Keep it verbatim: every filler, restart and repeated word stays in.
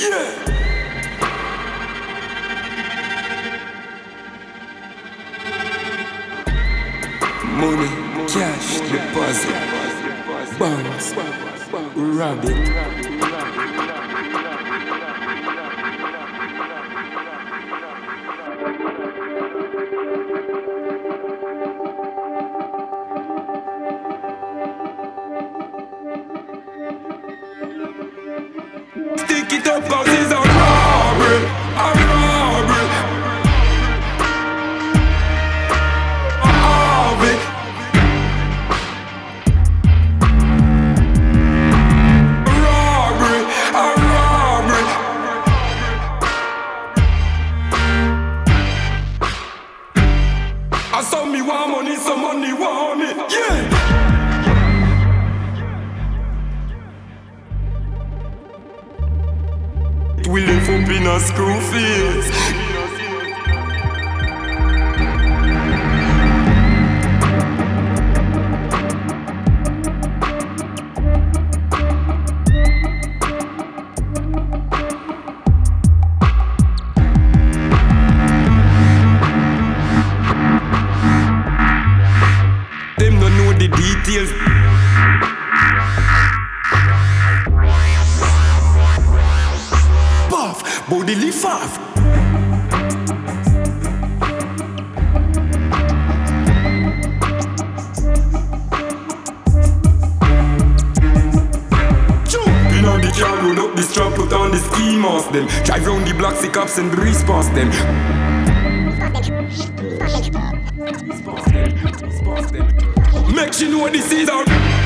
Yeah. Money, cash, deposit, banks, rabbit. Stick it up cause it's a robbery, a robbery. A robbery. A robbery, a robbery. I saw me want money, some money want me, yeah. We live up in a school fields. Them don't know the details. Body leaf off. Jump in on the car, roll up the strap, put on the ski mask them. Drive round the block, see cops and response them. Make she know this is our